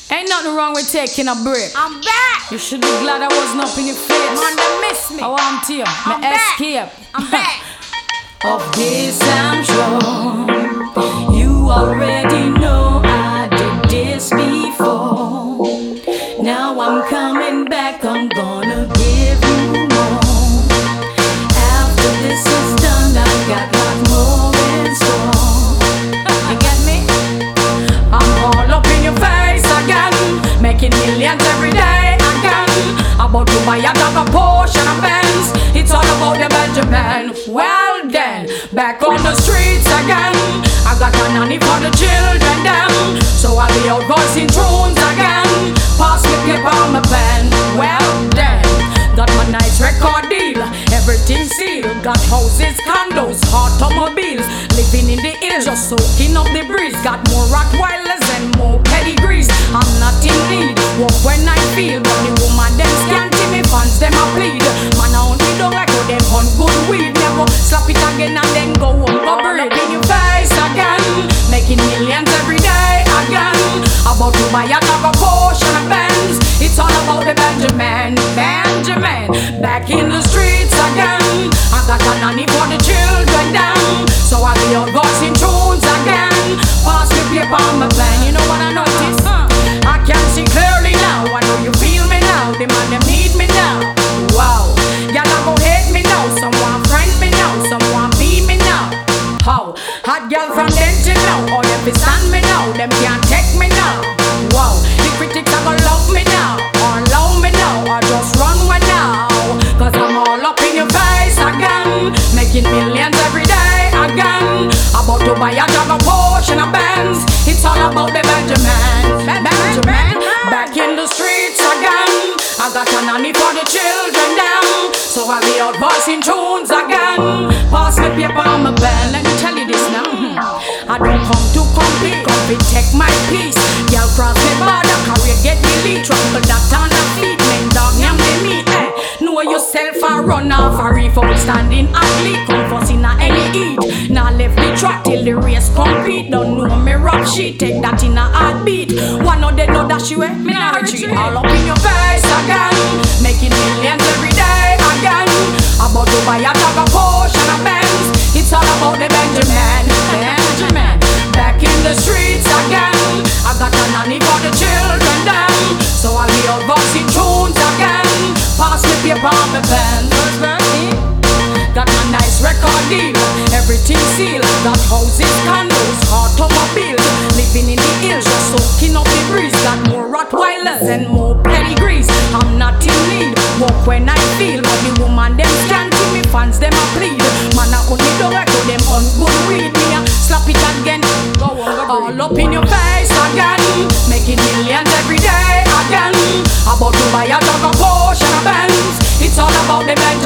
Ain't nothing wrong with taking a break. I'm back. You should be glad I wasn't up in your face. Man, they miss me. I want to, I'm me back. escape. I'm back. Of this I'm sure. You already know I did this before. Now I'm coming back, I'm gonna give you more. After this is done, I got lot more in store. You get me? I'm all up in your face again, making millions every day again. About to buy a dog, a Porsche and a Benz. It's all about the Benjamin. Well then, back on the streets again. I got a nanny for the children them, so I'll be out voicing tunes again. Pass me paper on my pen. Well then, got my nice record deal, everything sealed. Got houses, condos, automobiles, living in the hills, just soaking up the breeze. Got more Rottweilers and more pedigrees. I'm not in need, walk when I feel. But the woman them scanty, me fans them a plead. Man I only don't like how them on good weed. Never slap it again and then go home go breathe. Up in your face again, making millions every day again. About to buy a dog, a Porsche and a Benz. It's all about the Benjamin, Benjamin. Back in the streets again. I got a nanny for the children down, so I'll be out voicing tunes again. Pass me paper on my pen. You know what I notice? I can see clearly now. I know you feel me now. The man them need me now. Wow, y'all go hate me now. Someone friend me now. Someone be me now. How? Hot girl from Denton now. All them be stand me now. Them can't take me now. Wow, the critics are gonna love me now, or love me now, or just run away now. Cause I'm all up in your face again, making millions every day again. About to buy a dog, a Porsche and a Benz. It's all about the Benjamin, Benjamin. Back in the streets again. I got a nanny for the children down, so I'll be out voicing tunes again. Pass me paper on my pen. Let me tell you this now. I don't come to compete, compete take my piece. Girl cross the border, career get delete. Trample that on the feet, men dog yam the meat. Know yourself and run off a reef out standing athlete. Come first in a any heat. Now left the track till the race complete. Don't know me rock shit, take that in a heartbeat. One of them know that she way, me not retreat. All up in your face again, making millions every day again. About to buy a dog, a Porsche and a Benz. It's all about the Benjamin, Benjamin. Back in the streets again. I got a nanny for the children them, so I'll be out voicing tunes again. Pass me paper on my pen. Got my nice record deal, everything sealed. Got houses, condos, automobiles, living in the hills, just soaking up the breeze. Got more Rottweilers and more pedigrees. I'm not in need, walk when I feel. But the woman them scanty, me fans them a plead. Man I only don't like how them on good weed. Me a slap it again, all up in your face again, making millions every day again. About to buy a dog, a Porsche and a Benz. It's all about the